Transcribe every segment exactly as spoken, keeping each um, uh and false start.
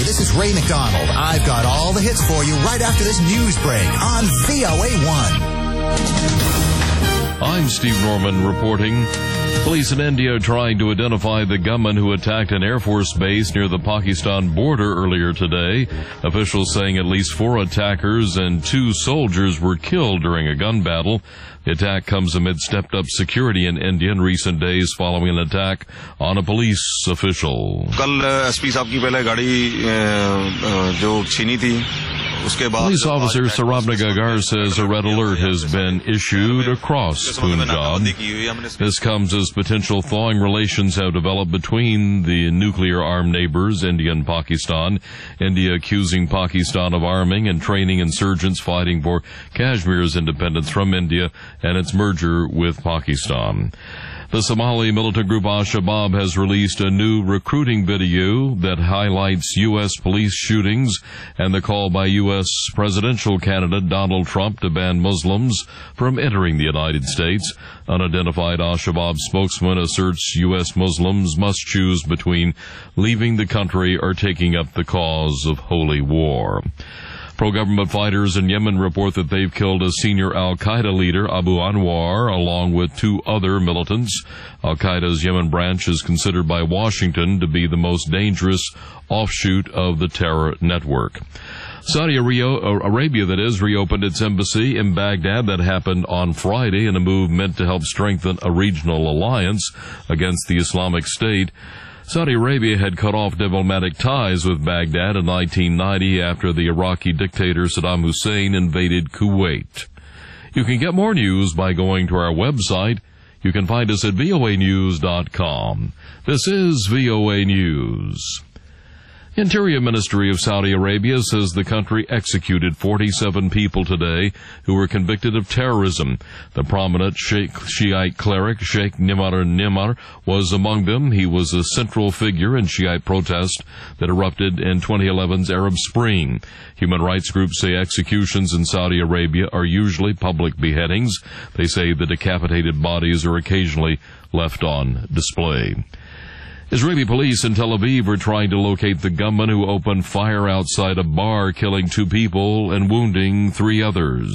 Hi, this is Ray McDonald. I've got all the hits for you right after this news break on V O A one. I'm Steve Norman reporting. Police in India trying to identify the gunman who attacked an Air Force base near the Pakistan border earlier today. Officials saying at least four attackers and two soldiers were killed during a gun battle. The attack comes amid stepped-up security in India in recent days following an attack on a police official. Police officer Sarabna Gagar says a red alert has been issued across Punjab. This comes as potential thawing relations have developed between the nuclear-armed neighbors, India and Pakistan. India accusing Pakistan of arming and training insurgents fighting for Kashmir's independence from India and its merger with Pakistan. The Somali militant group Al-Shabaab has released a new recruiting video that highlights U S police shootings and the call by U S presidential candidate Donald Trump to ban Muslims from entering the United States. Unidentified Al-Shabaab spokesman asserts U S Muslims must choose between leaving the country or taking up the cause of holy war. Pro-government fighters in Yemen report that they've killed a senior al-Qaeda leader, Abu Anwar, along with two other militants. Al-Qaeda's Yemen branch is considered by Washington to be the most dangerous offshoot of the terror network. Saudi Arabia, that is, reopened its embassy in Baghdad. That happened on Friday in a move meant to help strengthen a regional alliance against the Islamic State. Saudi Arabia had cut off diplomatic ties with Baghdad in nineteen ninety after the Iraqi dictator Saddam Hussein invaded Kuwait. You can get more news by going to our website. You can find us at V O A news dot com. This is V O A News. Interior Ministry of Saudi Arabia says the country executed forty-seven people today who were convicted of terrorism. The prominent Sheikh Shiite cleric Sheikh Nimar Nimar was among them. He was a central figure in Shiite protest that erupted in twenty eleven's Arab Spring. Human rights groups say executions in Saudi Arabia are usually public beheadings. They say the decapitated bodies are occasionally left on display. Israeli police in Tel Aviv are trying to locate the gunman who opened fire outside a bar, killing two people and wounding three others.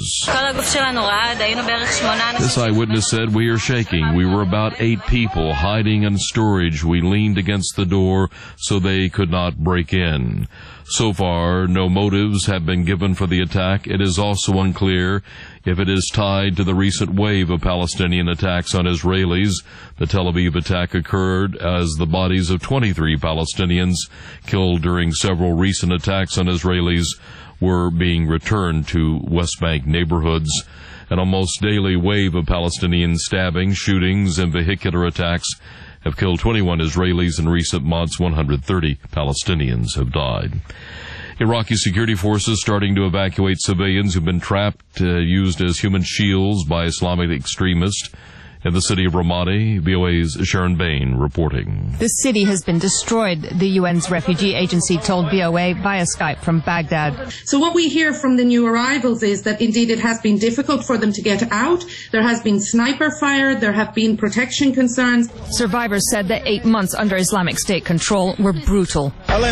This eyewitness said, "We are shaking. We were about eight people hiding in storage. We leaned against the door so they could not break in." So far, no motives have been given for the attack. It is also unclear if it is tied to the recent wave of Palestinian attacks on Israelis. The Tel Aviv attack occurred as the bodies of twenty-three Palestinians killed during several recent attacks on Israelis were being returned to West Bank neighborhoods. An almost daily wave of Palestinian stabbings, shootings, and vehicular attacks have killed twenty-one Israelis in recent months. one hundred thirty Palestinians have died. Iraqi security forces starting to evacuate civilians who've been trapped, uh, used as human shields by Islamic extremists. In the city of Ramadi, V O A's Sharon Bain reporting. The city has been destroyed, the U N's refugee agency told V O A via Skype from Baghdad. So what we hear from the new arrivals is that indeed it has been difficult for them to get out. There has been sniper fire. There have been protection concerns. Survivors said that eight months under Islamic State control were brutal.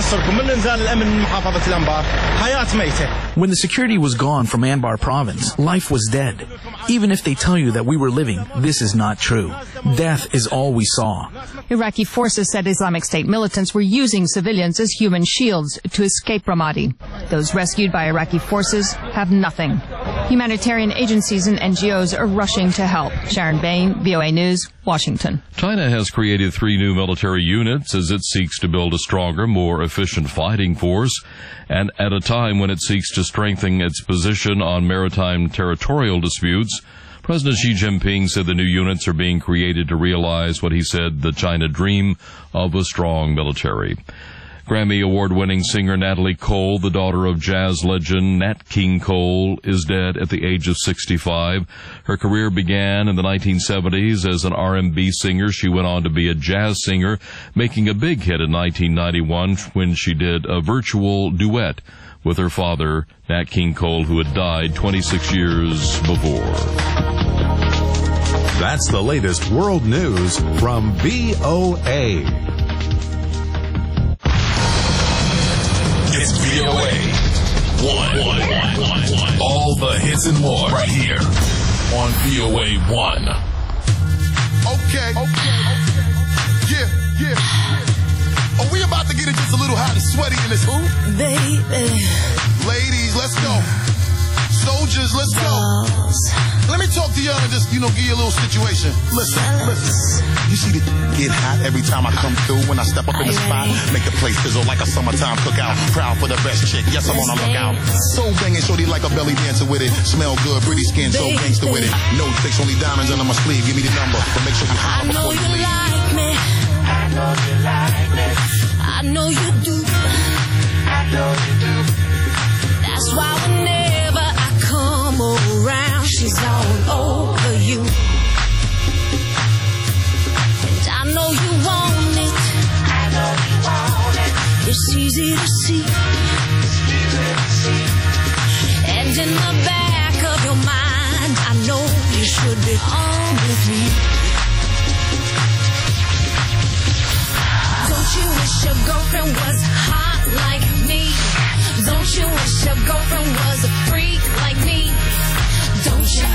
When the security was gone from Anbar province, life was dead. Even if they tell you that we were living, this is not true. Death is all we saw. Iraqi forces said Islamic State militants were using civilians as human shields to escape Ramadi. Those rescued by Iraqi forces have nothing. Humanitarian agencies and N G Os are rushing to help. Sharon Bain, V O A News, Washington. China has created three new military units as it seeks to build a stronger, more efficient fighting force, and at a time when it seeks to strengthen its position on maritime territorial disputes. President Xi Jinping said the new units are being created to realize what he said the China dream of a strong military. Grammy Award-winning singer Natalie Cole, the daughter of jazz legend Nat King Cole, is dead at the age of sixty-five. Her career began in the nineteen seventies as an R and B singer. She went on to be a jazz singer, making a big hit in nineteen ninety-one when she did a virtual duet with her father, Nat King Cole, who had died twenty-six years before. That's the latest world news from V O A. one. All the hits and more right here on V O A one. Okay, okay, yeah, yeah. Are we about to get it just a little hot and sweaty in this hoop? Baby. Ladies, let's go. Soldiers, let's go. Let me talk to y'all and just, you know, give you a little situation. Listen, listen. You see the get hot every time I come through when I step up in the spot. Make the place sizzle like a summertime cookout. Proud for the best chick. Yes, I'm on a lookout. So banging, shorty like a belly dancer with it. Smell good, pretty skin, so gangster with it. No tricks, only diamonds under my sleeve. Give me the number, but make sure you holler before you leave. Like me. I know you like me. I know you do. I know you do. That's why whenever I come around, she's all over you. And I know you want it. I know you want it. It's easy to see. It's easy to see. And in the back of your mind, I know you should be on with me. Don't you wish your girlfriend was hot like me? Don't you wish your girlfriend was a freak like me? Don't you?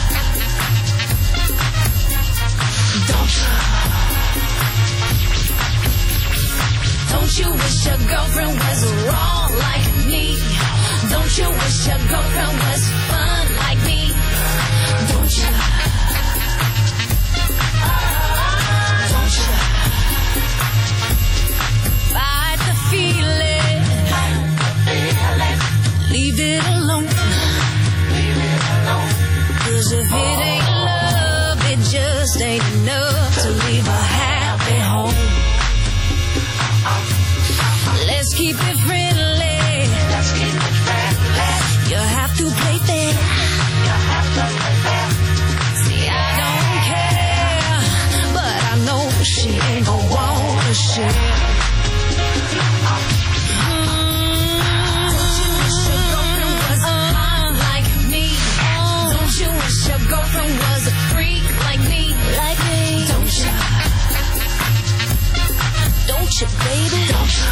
Don't you? Don't you wish your girlfriend was raw like me? Don't you wish your girlfriend was fun like me? Don't you? Don't you? Fight the feeling. Leave it alone. Leave it alone. Cause if it ain't love, it just ain't enough to leave a happy home. Let's keep it friendly. Let's keep it friendly. You have to play fair. You have to play fair. See, I don't care, but I know she ain't gonna wanna share. Your girlfriend was a freak like me, like me. Don't you? Don't you, baby? Don't you?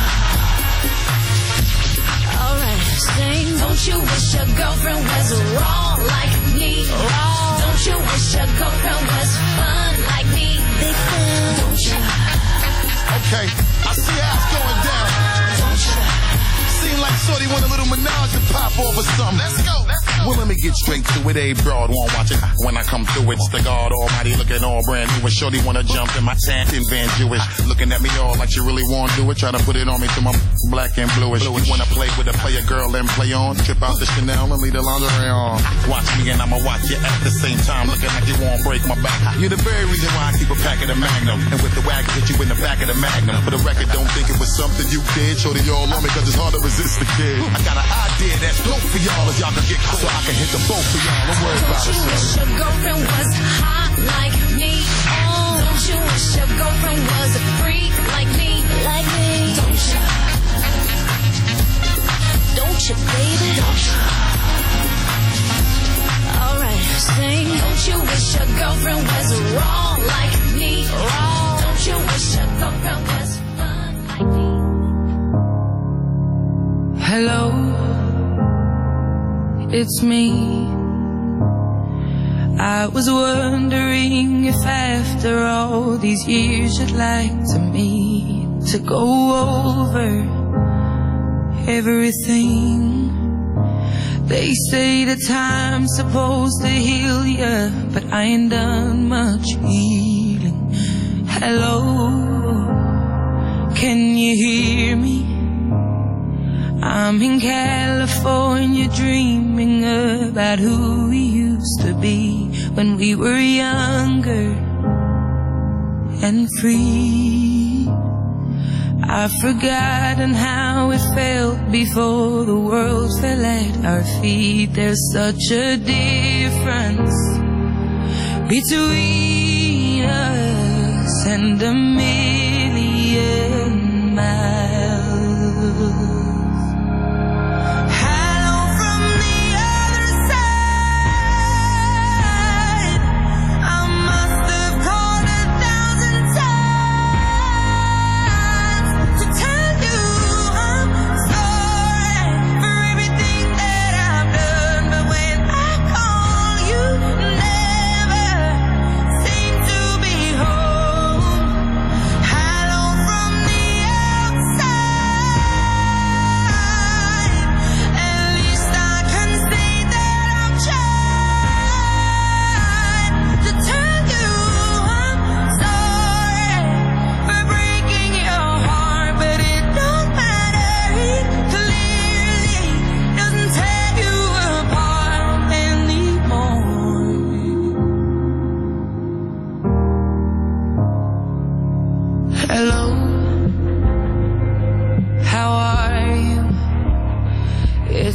Alright, sing. Don't you wish your girlfriend was raw like me? Raw. Don't you wish your girlfriend was fun like me? Big fun. Don't you? Okay, I see how it's going down. Don't you? Seem like shorty want a little menage and pop off or something. Let's go, let's go. Well, let me get straight to it. A broad won't watch it when I come through. It's the God Almighty looking all brand new. And shorty wanna jump in my tent in Van Jewish. Looking at me all like she really wanna do it. Try to put it on me till my black and bluish. You wanna play with a player girl and play on. Trip out the Chanel and leave the lingerie on. Watch me and I'ma watch you at the same time. Looking like you won't break my back. You're the very reason why I keep a pack of the Magnum. And with the wagon hit you in the back of the Magnum. For the record, don't think it was something you did. Shorty all on me cause it's hard to resist the kid. I got an idea that's dope for y'all if y'all can get close so I can hit the boat for y'all. Don't worry about it. Don't you wish your girlfriend was hot like me? Oh. Don't you wish your girlfriend was a freak like me? Like me. Don't you? Don't you, baby? Don't you? Alright, sing. Don't you wish your girlfriend was raw like me? Raw. Don't you wish your girlfriend was fun like me? Hello, it's me. I was wondering if after all these years you'd like to meet to go over everything. They say the time's supposed to heal ya, but I ain't done much healing. Hello, can you hear me? I'm in California dreaming about who we used to be when we were younger and free. I've forgotten how it felt before the world fell at our feet. There's such a difference between us and a million miles. Everything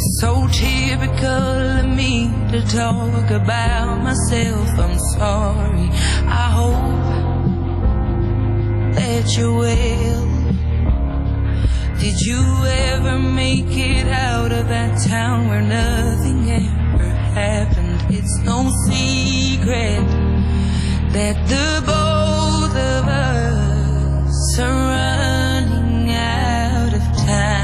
It's so typical of me to talk about myself. I'm sorry. I hope that you're well. Did you ever make it out of that town where nothing ever happened? It's no secret that the both of us are running out of time.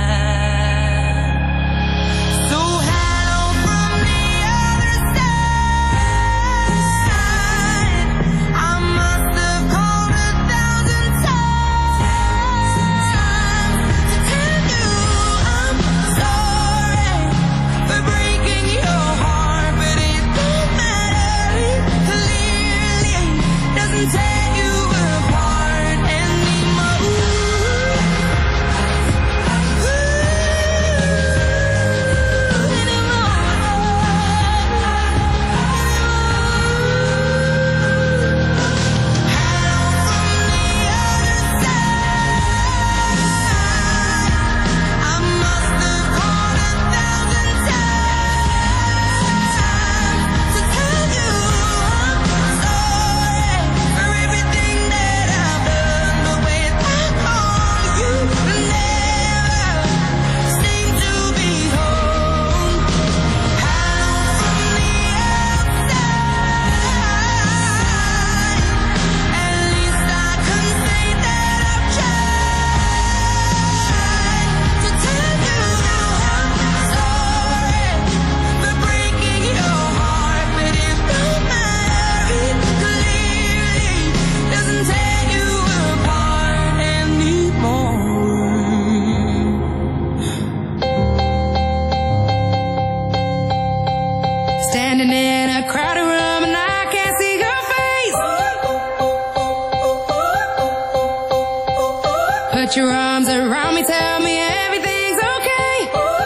Put your arms around me, tell me everything's okay.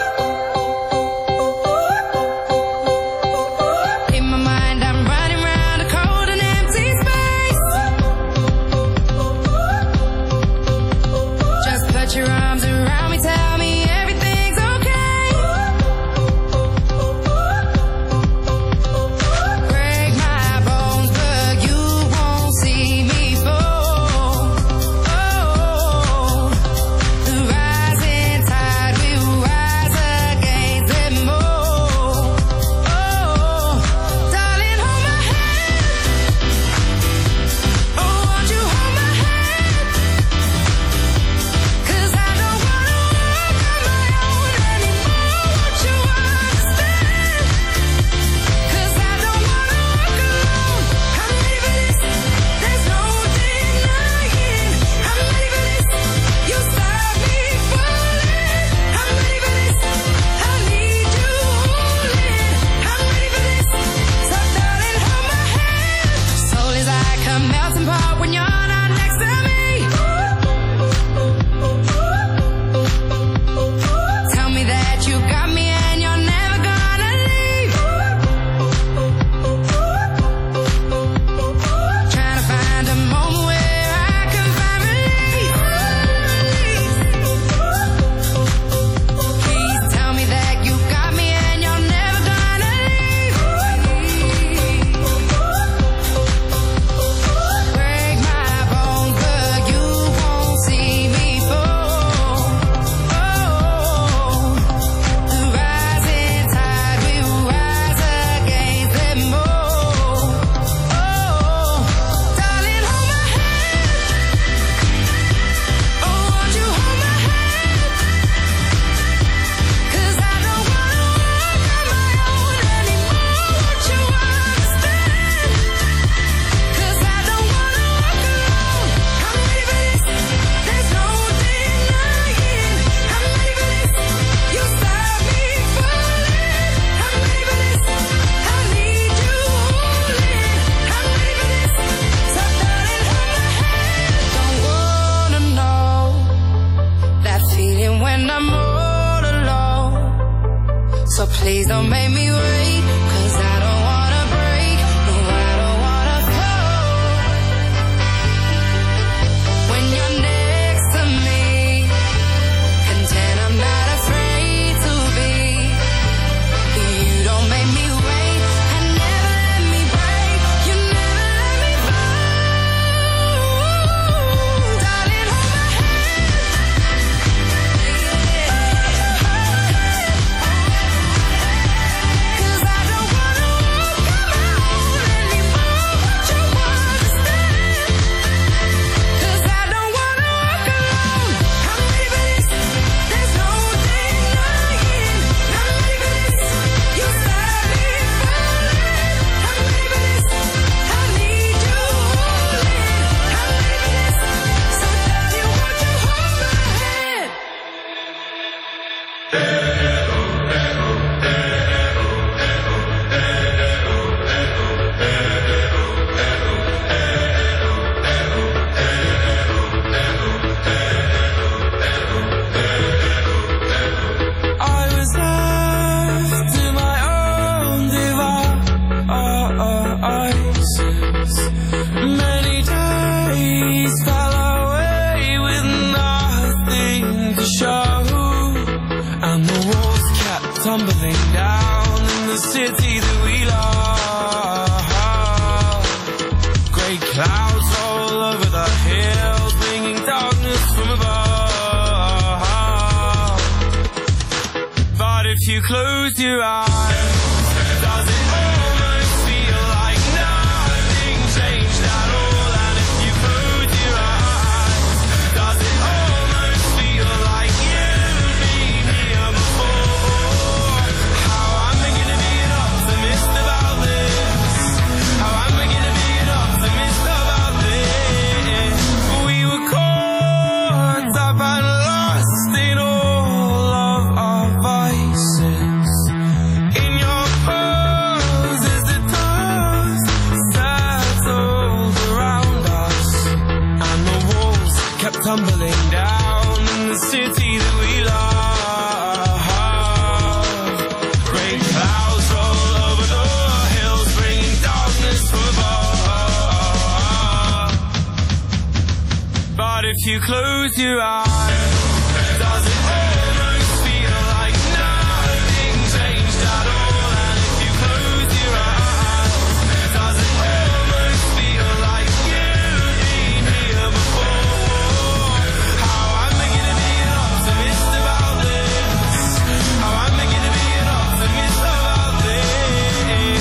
In my mind, I'm running around a cold and empty space. Just put your arms around me, tell me everything's okay. Break my bones, but you won't see me fall. So please don't make me wait, 'cause I don't wanna break, no, I don't wanna fall. When you're next to me, content I'm not afraid to be. the show, and the walls kept tumbling down in the city that we love. Grey clouds all over the hills, bringing darkness from above. But if you close your eyes, does it almost feel like nothing changed at all? And if you close your eyes, does it almost feel like you've been here before? How am I gonna be an optimist about this? How am I gonna be an optimist about this? We were caught up and lost in all of our vices. In your pose as the dust settled around us, and the walls kept tumbling down in the city that we love. Great clouds roll over the hills, bringing darkness from above. But if you close your eyes, does it almost feel like nothing changed at all? And if you close your eyes, does it almost feel like you've been here before? How am I gonna be an optimist about this? How am I gonna be an optimist about this?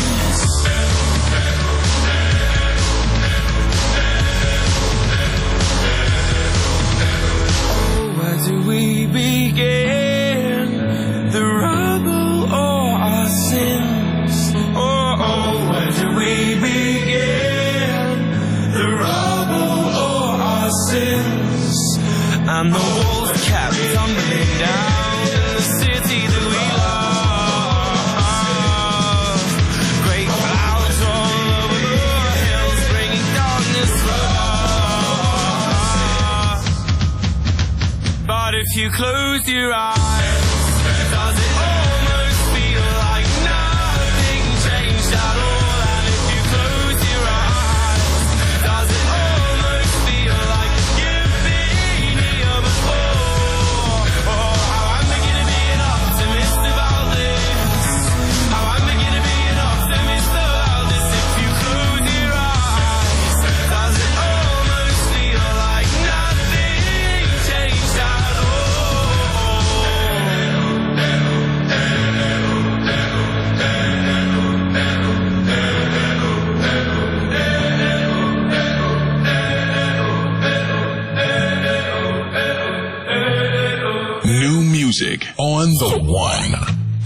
Oh, where do we begin? The rubble or our sins? Oh, oh, where do we begin? The rubble or our sins? And the walls kept tumbling down in the city that we love. Great clouds all over the hills, bringing darkness from above. But if you close your eyes, does it almost feel like nothing changed at all? And if you close your eyes, does it almost feel like you've been here before? Oh, how am I gonna be an optimist about this? How am I gonna be an optimist about this? If you close your eyes, does it almost feel like nothing changed at all? New music on the one.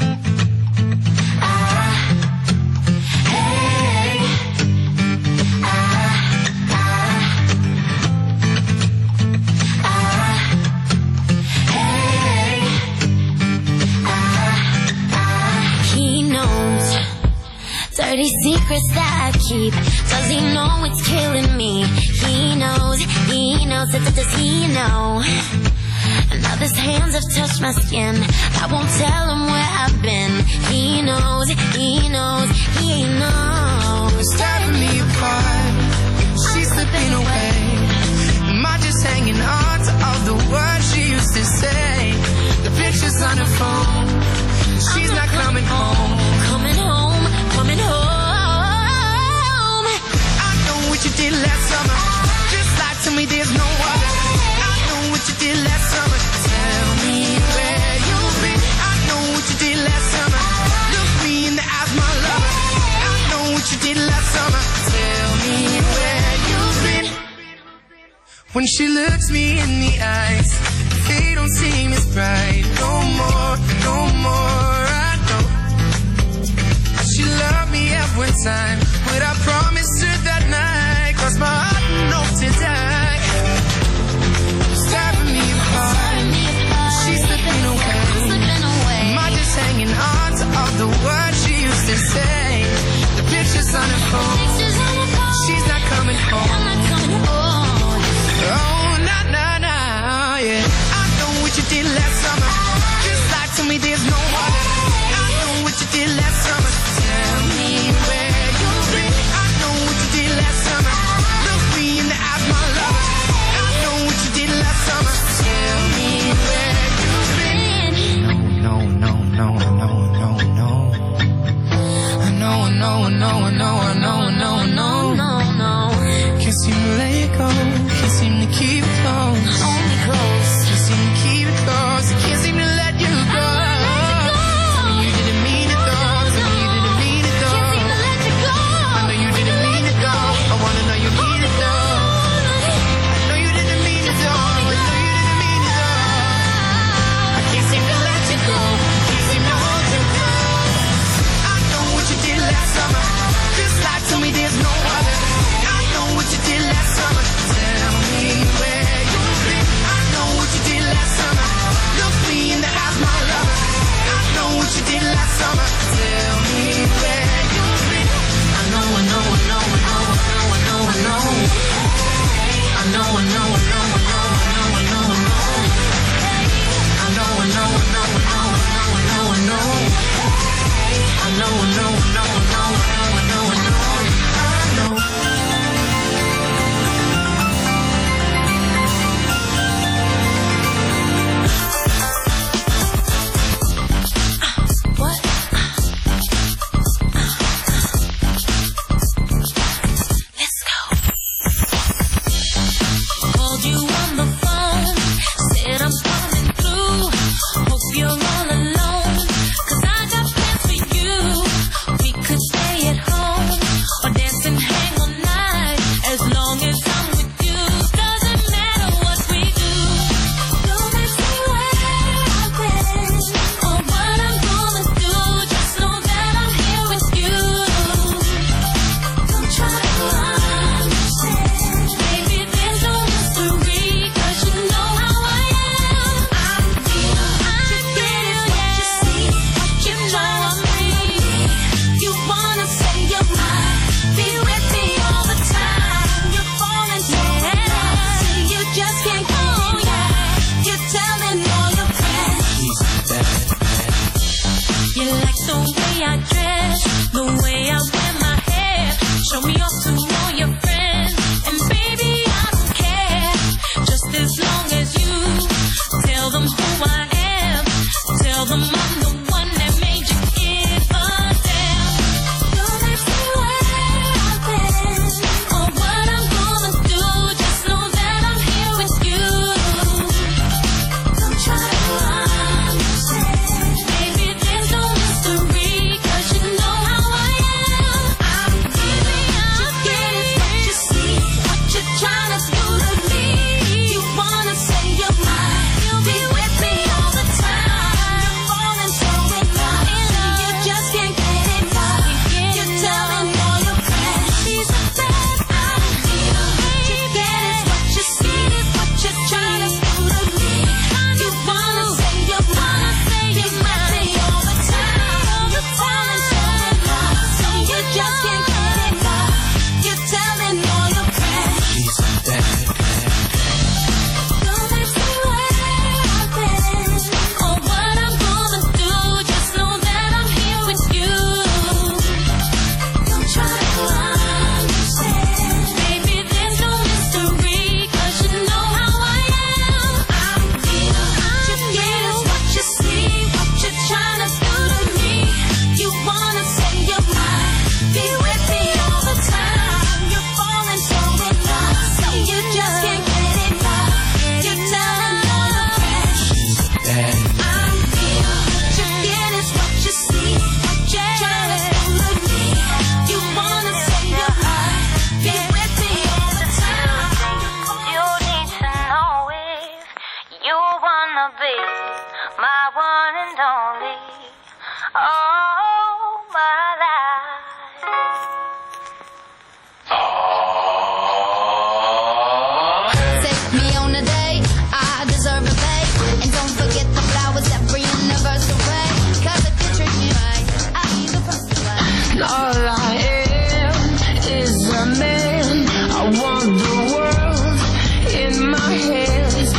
He knows dirty secrets that I keep. Does he know it's killing me? He knows, he knows, that does he know? Now his hands have touched my skin. I won't tell him where I've been. He knows, he knows, he knows. Tearing me apart, she's slipping away. Am I just hanging on to all the words she used to say? The pictures on her phone, she's not coming home. Coming home, coming home. I know what you did last summer. Just lie to me, there's no other. I know what you did last summer. Tell me where you've been. I know what you did last summer. Look me in the eyes, my lover. I know what you did last summer. Tell me where you've been. When she looks me in the eyes, they don't seem as bright. No more, no more, I know. She loved me every time, but I promised her that night, 'cause my heart knows to die. Stabbing me apart, she's slipping away. Am I just hanging on to all the words she used to say? The pictures on her phone, she's not coming home. Oh, nah, nah, nah, yeah. I know what you did last summer. Just lie to me, there's no other. I know what you did last summer. Tell me where you've been. I know what you did last summer. Look me in the eyes, my lover. I know what you did last summer. Tell me where know, I know, I know, I know, I know, no, no. Can't seem to let it go. Can't seem to keep it close. Only close. Can't seem to keep it close. I can't seem to let you go. Tell me you didn't mean it though. Tell me you didn't mean it though. Can't seem to let you go. I know you didn't mean it though. I wanna know you mean it though. I know you didn't mean it though. I know you didn't mean it though. I can't seem to let you go. Can't seem to hold you close. I know what you did last summer. Just like to me there's no other. I know what you did last summer. Tell me where you've been. I know what you did last summer. Look me in the eyes, my lover. I know what you did last summer. Tell me where you've been. I know, I know, I know, I know, I know, I know, I know. I know, I know, I know, I know, I know, I know, I know. I know, I know, I know, I know, I know, I know, I know. I know, I know, I know, I know, I know, I know, I know.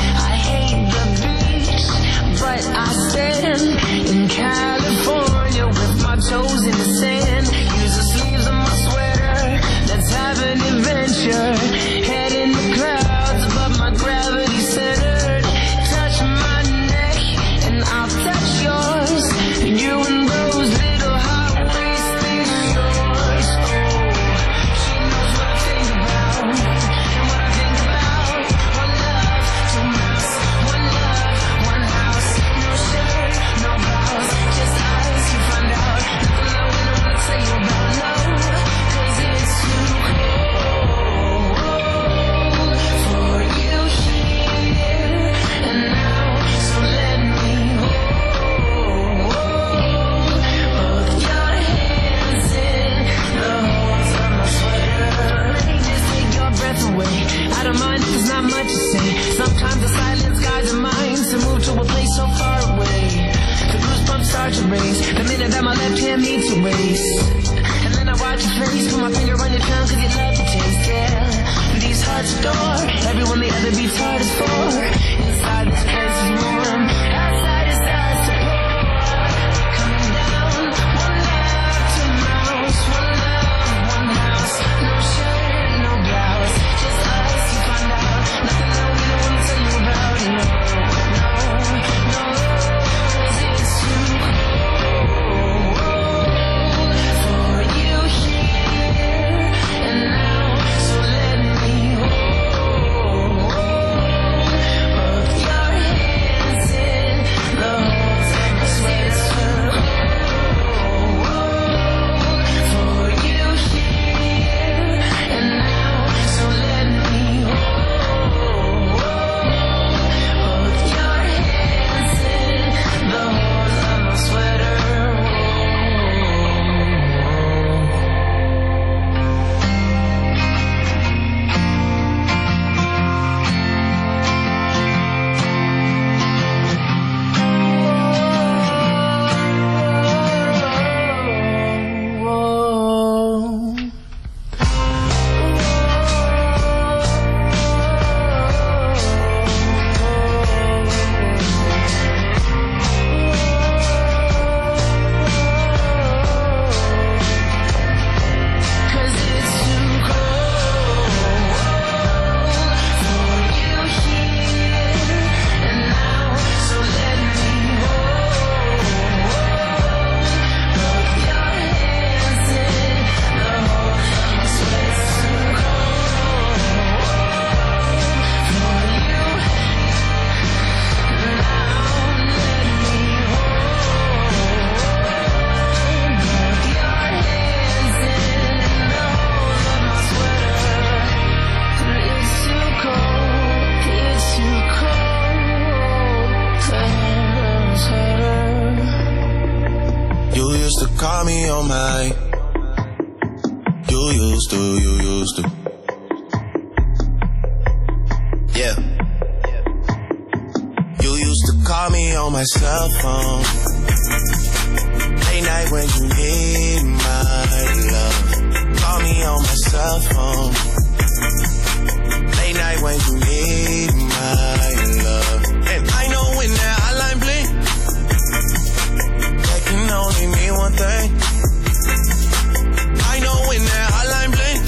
In California. he's so far away. The goosebumps start to raise the minute that my left hand meets a waist. And then I watch your face, put my finger on your tongue, cause you love the taste, yeah. Through these hearts adore everyone the other beats hard is for. Inside this place is warm, outside it starts to pour. Coming down, one after mouse, one love, one house. No shirt, no blouse, just us, you find out. Nothing that we don't want to tell you about, no, no, no. Is it too cold for you here and now? So let me hold both your hands in the holes of my sweater. For you here and now, so let me hold both your hands in the holes of my sweater. Cause it's too cold for you here and now, so let me hold both your hands in the holes of my sweater. It's too cold for you now, let me hold both your hands in the holes of my sweater. It's too cold, it's too cold to handle this hurt. You used to call me on my. You used to, you used to. Yeah. You used to call me on my cell phone. Late night when you need my love. Call me on my cell phone. Late night when you need my love. And I know when that hotline blink, that can only mean one thing. I know when that hotline blink,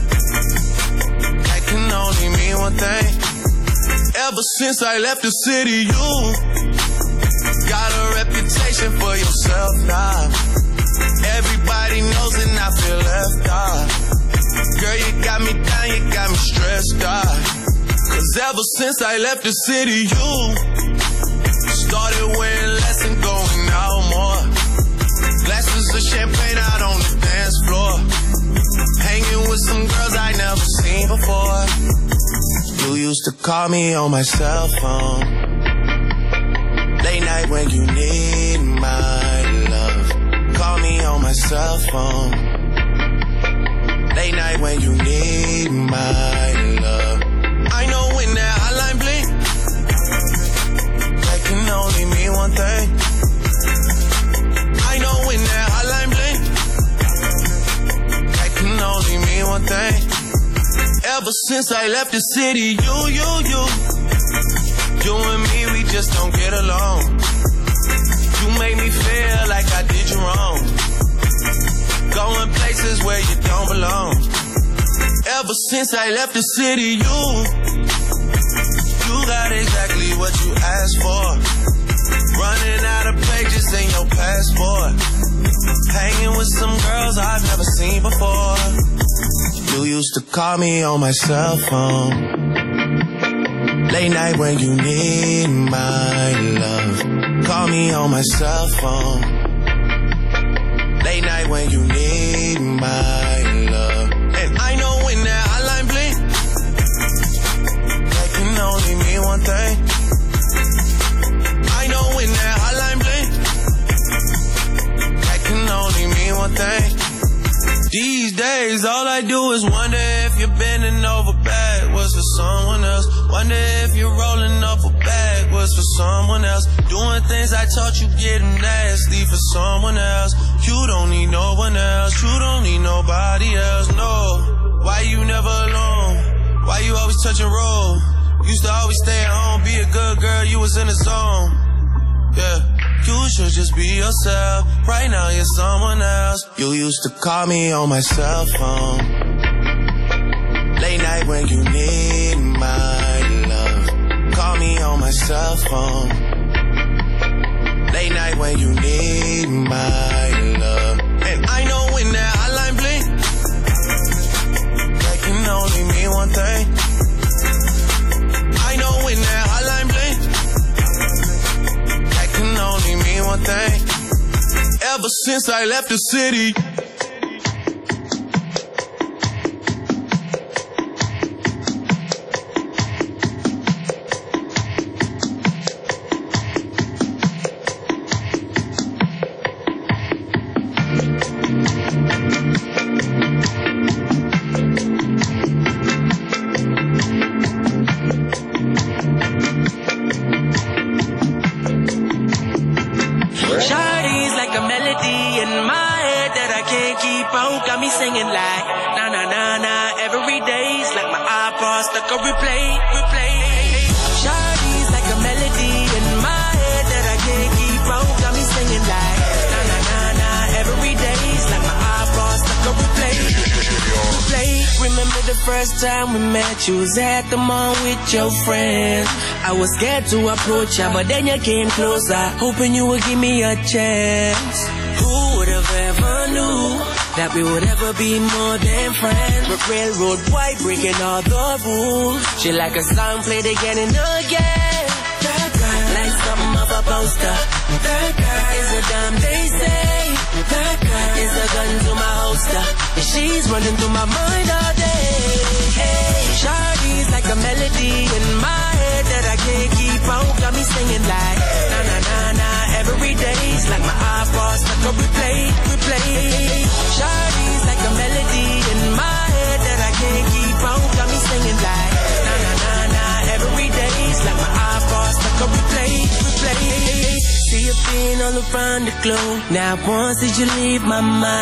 that can only mean one thing. Ever since I left the city, you got a reputation for yourself now. Everybody knows and I feel left out. Girl, you got me down, you got me stressed out. Cause ever since I left the city, you started wearing less and going out more. Glasses of champagne out on the dance floor. Hanging with some girls I never seen before. You used to call me on my cell phone. Late night when you need my love. Call me on my cell phone. Late night when you need my love. I know when that hotline blink, that can only mean one thing. I know when that hotline blink, that can only mean one thing. Ever since I left the city, you, you, you, you and me, we just don't get along. You make me feel like I did you wrong. Going places where you don't belong. Ever since I left the city, you, you got exactly what you asked for. Running out of pages in your passport. Hanging with some girls I've never seen before. You used to call me on my cell phone. Late night when you need my love. Call me on my cell phone. Late night when you need my love. And I know when that hotline blink, that can only mean one thing. I know when that hotline blink, that can only mean one thing. These days, all I do is wonder if you're bending over backwards for someone else. Wonder if you're rolling up a bag with just for someone else. Doing things I taught you, getting nasty for someone else. You don't need no one else. You don't need nobody else, no. Why you never alone? Why you always touch and roll? Used to always stay at home, be a good girl, you was in the zone. Yeah, you should just be yourself. Right now you're someone else. You used to call me on my cell phone, late night when you need my love. Call me on my cell phone, late night when you need my love. And I know when that hotline blink, that can only mean one thing. I know when that hotline blink, that can only mean one thing. Ever since I left the city, time we met, you was at the mall with your friends. I was scared to approach ya, but then you came closer, hoping you would give me a chance. Who would have ever knew that we would ever be more than friends? We're railroad white, breaking all the rules. She like a song played again and again. That girl, like something of a poster. That girl is a damn they say. That girl is a gun to my holster, and she's running through my mind all day. Hey, Shawty's like a melody in my head that I can't keep out. Got me singing like na na na na every day's like my iPod stuck on replay, replay. Shawty's like a melody in my head that I can't keep out. Got me singing like na na na na every day's like my iPod stuck on replay, replay. See you being all around the globe. Now once did you leave my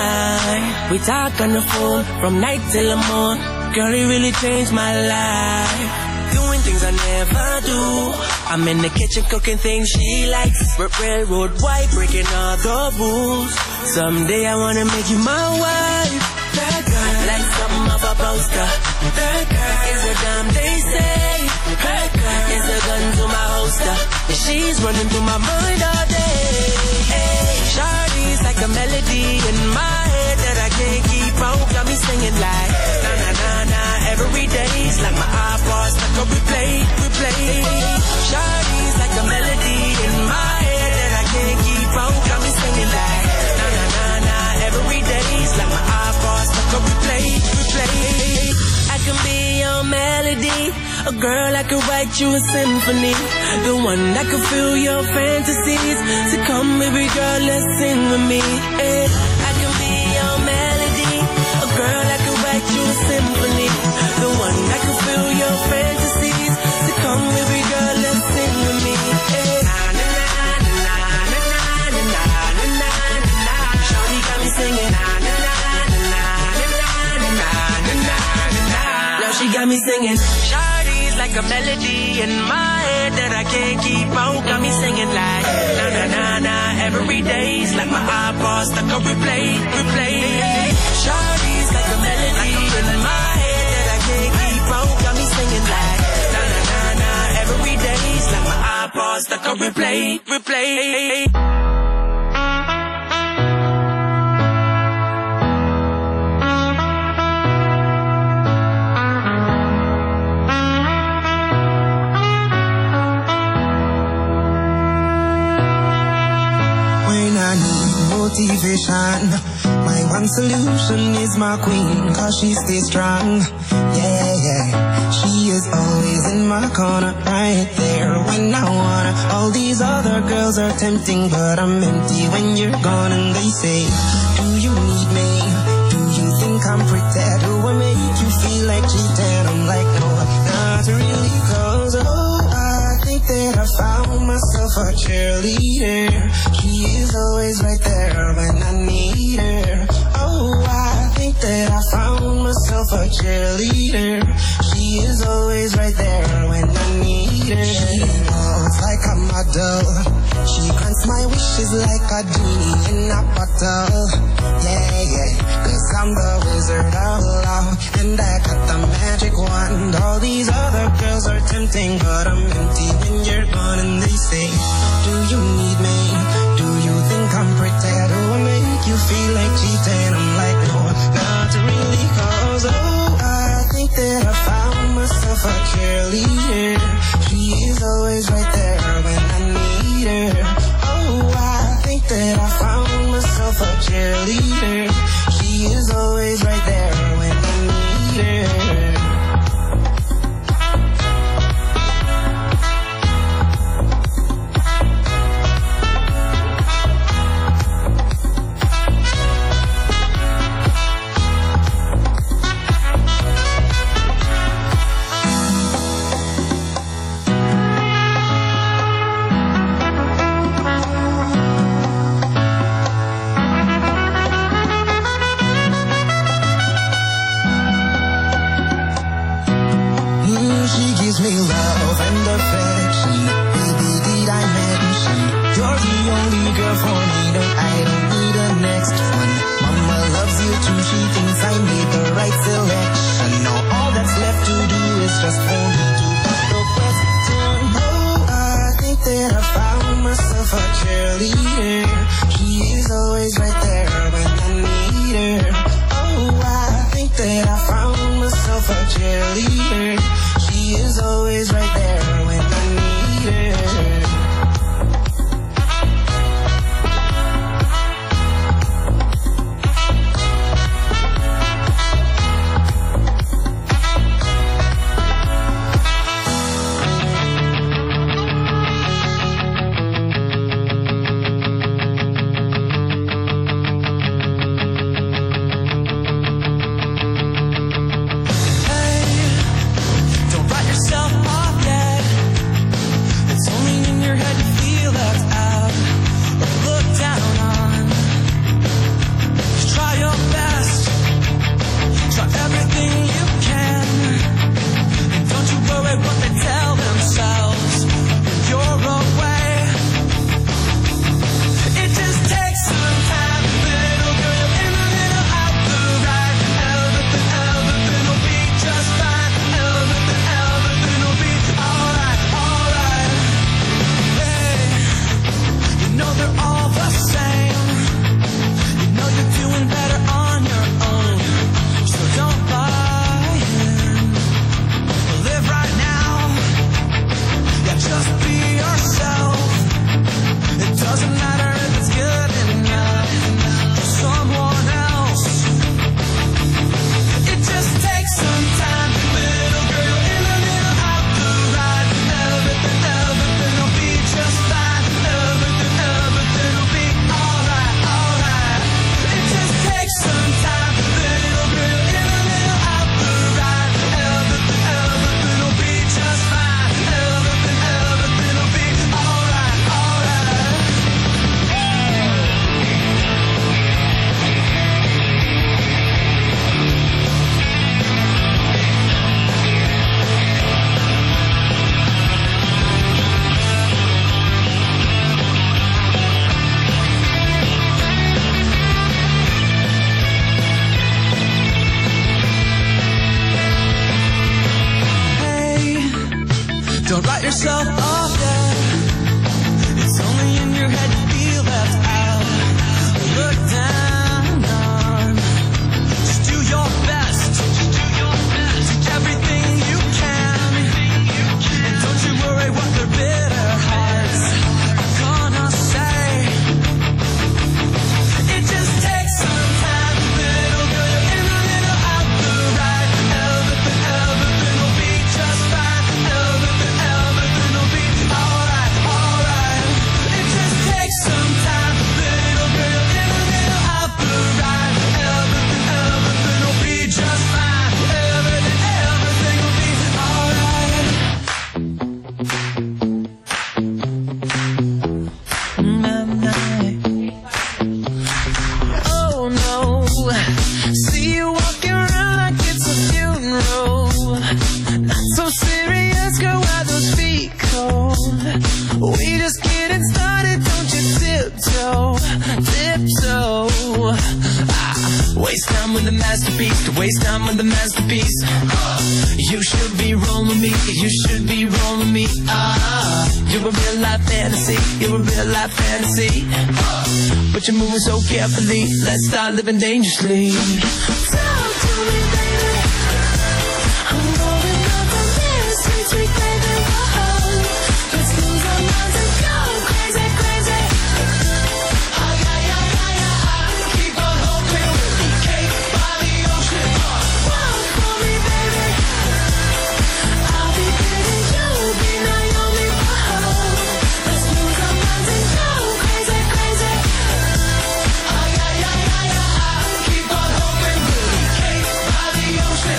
mind? We talk on the phone from night till the morning. Girl, it really changed my life. Doing things I never do. I'm in the kitchen cooking things she likes. We're railroad white, breaking all the rules. Someday I wanna make you my wife. That girl, like something of a poster. That girl is a damn they say. That girl is a gun to my holster, and she's running through my mind all day. Hey, Shawty's like a melody in my head that I can't keep out. Got me singing like na na na na every day's like my iPod stuck on replay, replay. Shawty's like a melody in my head that I can't keep out. Got me singing like na na na na every day's like my iPod stuck on replay, replay. I can be your melody, a girl I could write you a symphony, the one that could fill your fantasies. So come baby girl, let's sing with me. Hey, I can be your melody, a girl I could write you a symphony, the one that could fill your fantasies. So come baby girl, let's sing with me. Hey, na na na na na na na na na na. Shawty got me singing na na na na na na na na na. Now she got me singing. Shawty's like a melody in my head that I can't keep out. Got me singing like na na na na every day's like my iPod stuck on replay, replay. Shawty's like a melody in my head that I can't keep out. Got me singing like na na na na every day's like my iPod stuck on replay, replay. Motivation, my one solution is my queen, cause she stays strong, yeah, yeah, she is always in my corner, right there when I wanna. All these other girls are tempting, but I'm empty when you're gone. And they say, do you need me? Do you think I'm pretty? Do I make you feel like cheating? I'm like, no, not really, cause oh, I think that I found myself a cheerleader. She is always right there when I need her. Oh, I think that I found myself a cheerleader. She is always right there when I need her. She moves like a model. She grants my wishes like a genie in a bottle. Yeah, yeah, cause I'm the wizard of love, and I got the magic wand. All these other girls are tempting, but I'm empty when you're gone. And they say, do you need me? Do you think I'm pretty? Do I make you feel like cheating? I'm like, no, not really, cause oh, I think that I found myself a cheerleader. She is always right there when I need her. Oh, I think that I found myself a cheerleader. She is always right there when I need her. Me love and affection. Baby, did I mention you're the only girl for me? No, I don't need a next one. Mama loves you too. She thinks I made the right selection. Now all that's left to do is just for me to put the question. Oh, I think that I found myself a cheerleader. She is always right there when I need her. Oh, I think that I found myself a cheerleader. She is always right there when I need her. with a masterpiece, to waste time with a masterpiece. You should be rolling me, you should be rolling me. Ah, you're a real life fantasy, you're a real life fantasy. But you're moving so carefully, let's start living dangerously. Talk to me, baby. I'm going up on this sweet, sweet baby. Whoa, let's lose our minds and go crazy, crazy. Ay, ay, ay, ay, ay. Keep on hoping we'll be cake by the ocean. Walk for me, baby. I'll be pretty, you'll be Naomi. Whoa, let's lose our minds and go crazy, crazy. Ay, ay, ay, ay, ay. Keep on hoping we'll be cake by the ocean.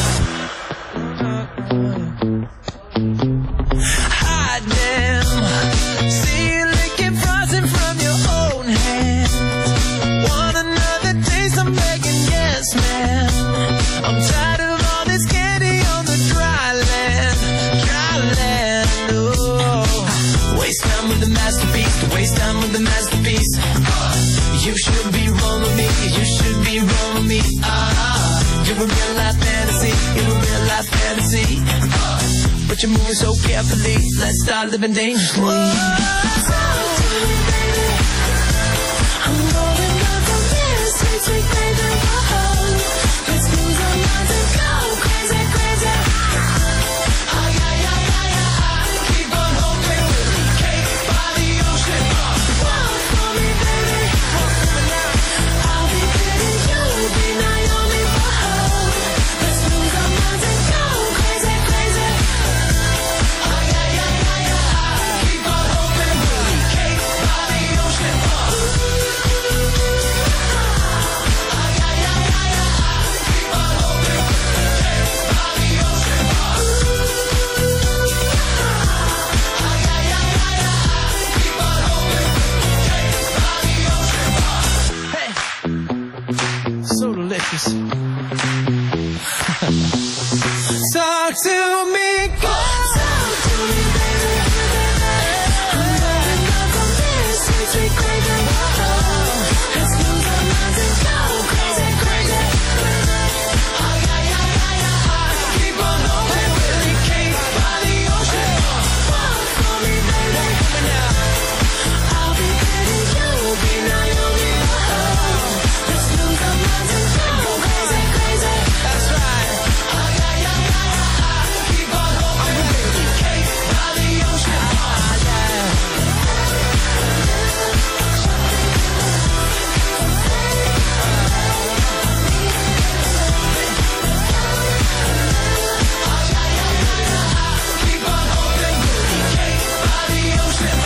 Hot damn, see you licking frozen from your own hands. Want another taste? I'm begging, yes, man. I'm tired of all this candy on the dry land, dry land. Oh, waste time with the masterpiece, to waste time with the masterpiece. You should be rolling me, you should be rolling me. Ah, you're a real life fantasy, you're a real life fantasy. But you're moving so carefully, let's start living dangerously. Talk to me, baby. I'm going up on this sweet, sweet baby. Whoa, let's lose our minds and go crazy, crazy. Ay, ay, ay, ay, ay. Keep on hoping we'll be cake by the ocean. Walk for me, baby. I'll be pretty, you'll be Naomi. Whoa, let's lose our minds and go crazy, crazy. Ay, ay, ay, ay, ay. Keep on hoping we'll be cake by the ocean. Ay, ay, ay, ay, ay. Keep on hoping we'll be cake by the ocean. Ay, ay, ay, ay, ay. Keep on hoping we'll be cake by the ocean. Hey, so delicious. Talk to me, girl. Talk to me, baby. I'm going up on this sweet, sweet baby. Whoa, let's lose our minds and go crazy, crazy. Ay, ay, ay, ay, ay. Keep on hoping we'll be cake by the ocean. Walk for me, baby. I'll be pretty, you'll be Naomi. Whoa, let's lose our minds and go crazy, crazy. That's right. Ay, ay, ay, ay, ay. Keep on hoping we'll be cake by the ocean. Ah, yeah. Keep on hoping we'll be cake by the ocean.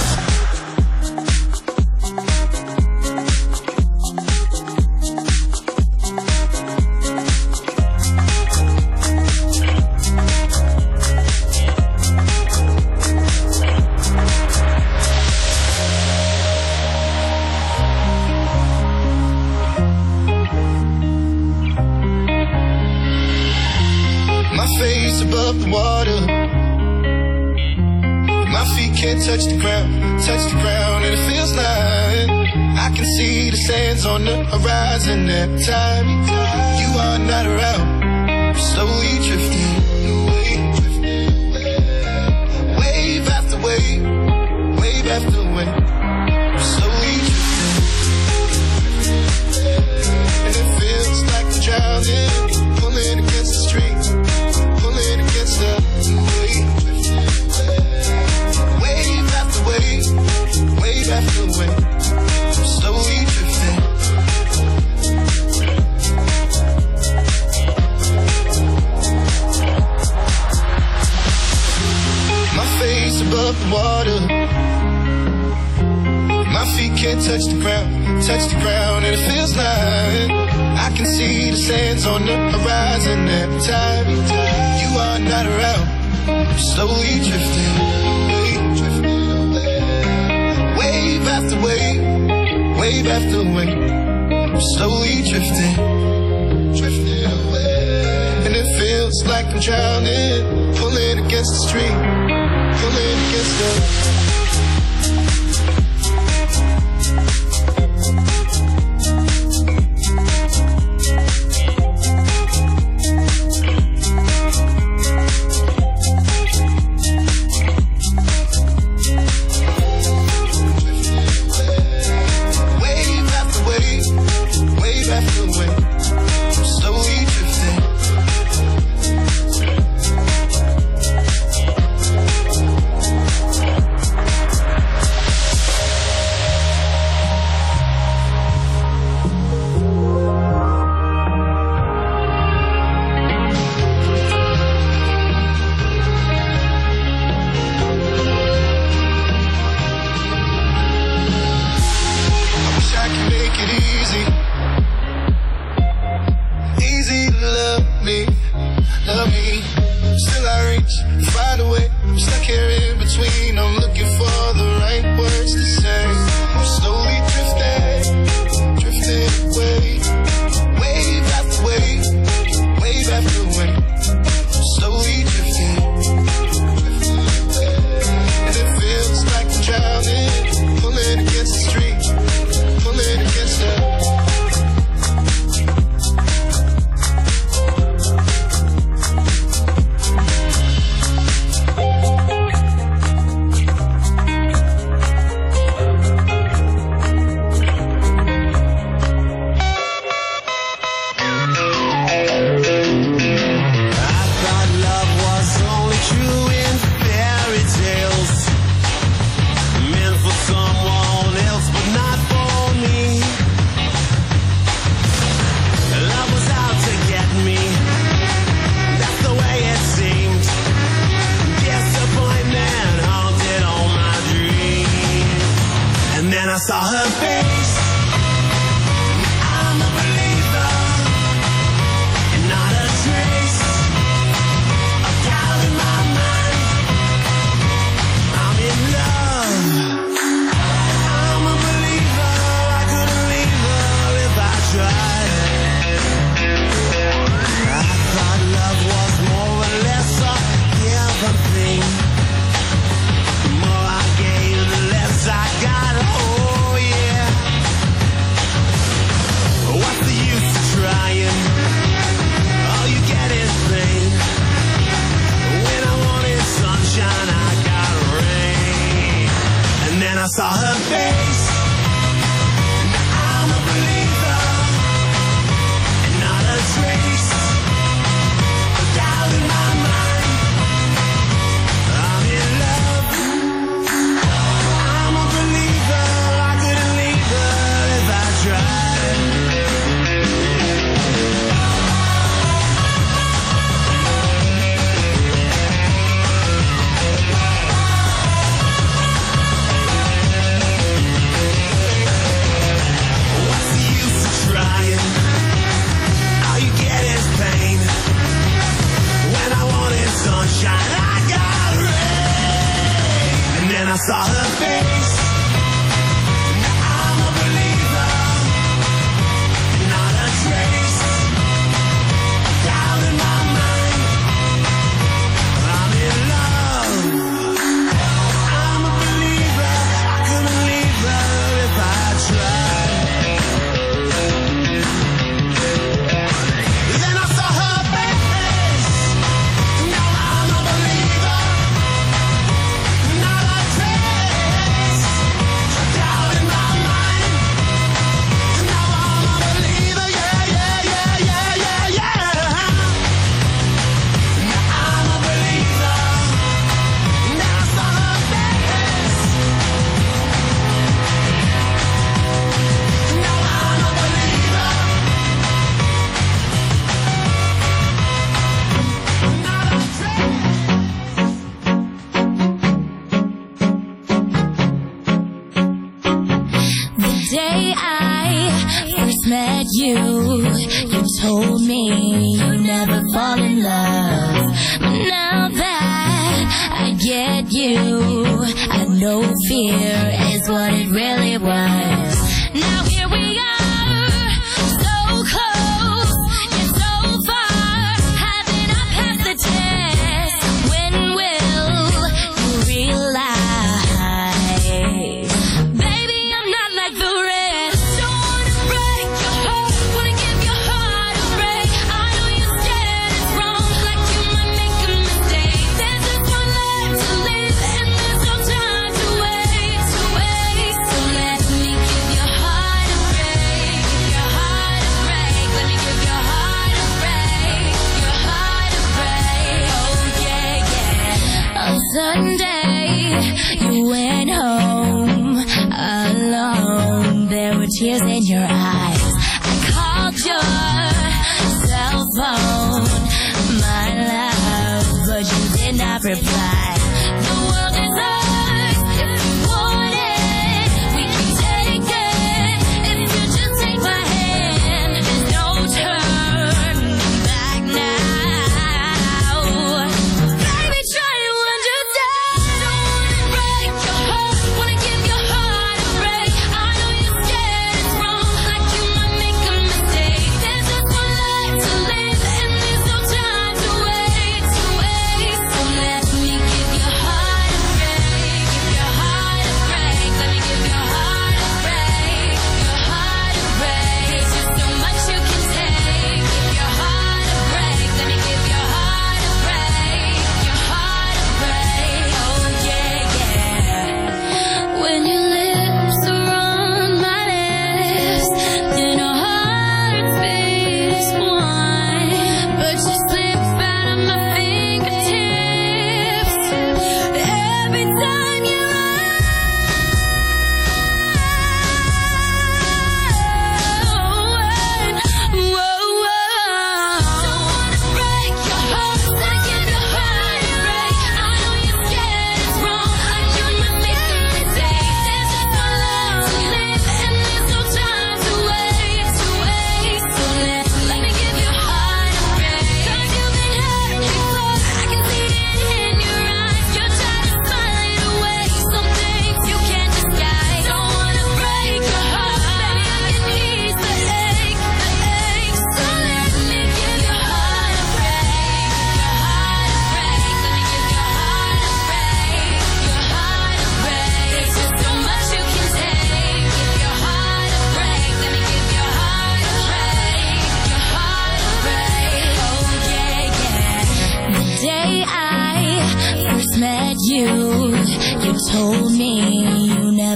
My face above the water. My feet can't touch the ground, touch the ground, and it feels like I can see the sands on the horizon every time you are not around. I'm slowly drifting away, wave after wave, wave after wave. I'm slowly drifting, and it feels like I'm drowning, pulling against the stream, pulling against the wave. Wave after wave, wave after wave. I'm slowly drifting. My face above the water. My feet can't touch the ground, touch the ground, and it feels like I can see the sands on the horizon every time you are not around. I'm slowly drifting away, drifting away. Wave after wave, wave after wave. I'm slowly drifting, drifting away. And it feels like I'm drowning, pulling against the stream, pulling against the make it easy. Easy to love me, love me. Still I reach, find a way. I'm stuck here in between. I'm looking for the right words to say. I'm slowly drifting, drifting away. Wave after wave, wave after wave. I'm slowly drifting, drifting away. And it feels like I'm drowning, pulling against the street, pulling against the I saw her face. I'm a believer, and not a trace of doubt in my mind. I'm in love. I'm a believer. I couldn't leave her if I tried. I thought love was more or less a given thing. The more I gave, the less I got. I saw her face. I'm a believer, and not a trace of doubt in my mind. I'm in love. I'm a believer. I couldn't leave her if I tried. Sunshine, I got rain. And then I saw her face. Now I'm a believer, not a trace of doubt in my mind. I'm in love. I'm a believer. I couldn't leave her if I tried. Then I saw her face. Met you, you told me you never fall in love. But now that I get you, I know fear is what it really was. Now here we are, so close, yet so far. Haven't I passed the test? When will you realize? Baby, I'm not like the rest. Sunday, you went home alone. There were tears in your eyes. I called your cell phone, my love, but you did not reply. The world is ours if you want it. We can take it if you just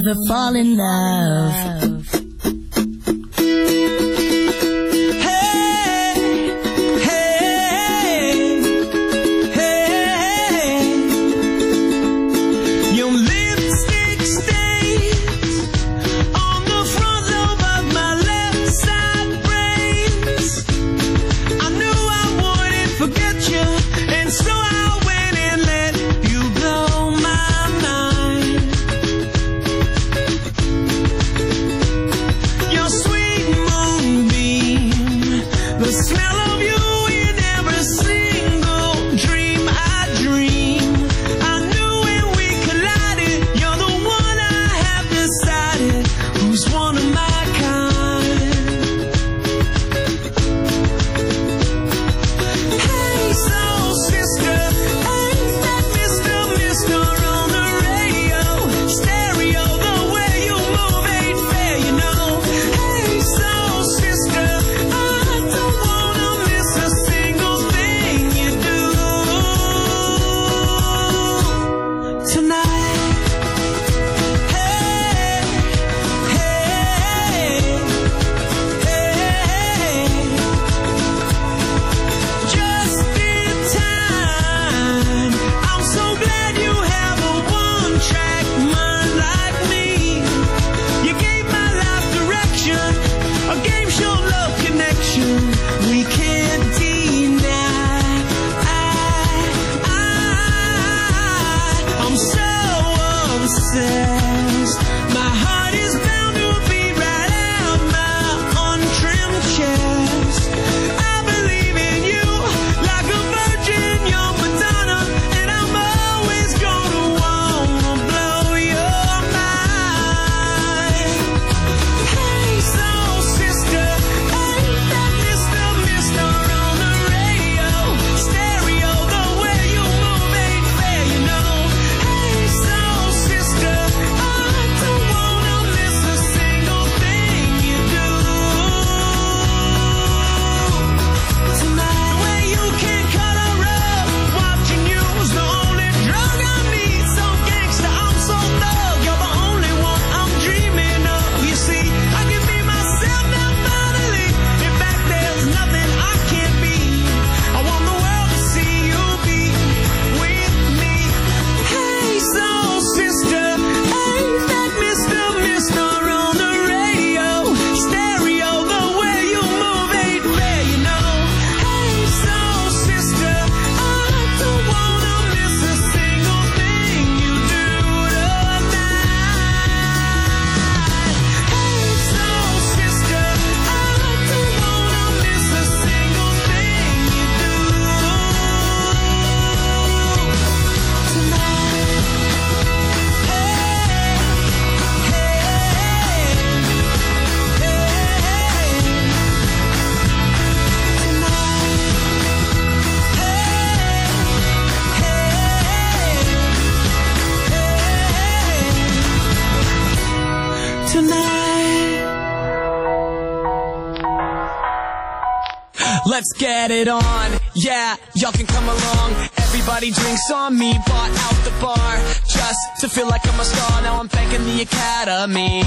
never fall in love. Let's get it on, yeah, y'all can come along. Everybody drinks on me, bought out the bar, just to feel like I'm a star. Now I'm thanking the Academy.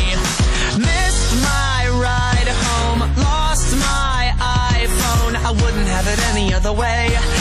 Missed my ride home, lost my iPhone, I wouldn't have it any other way.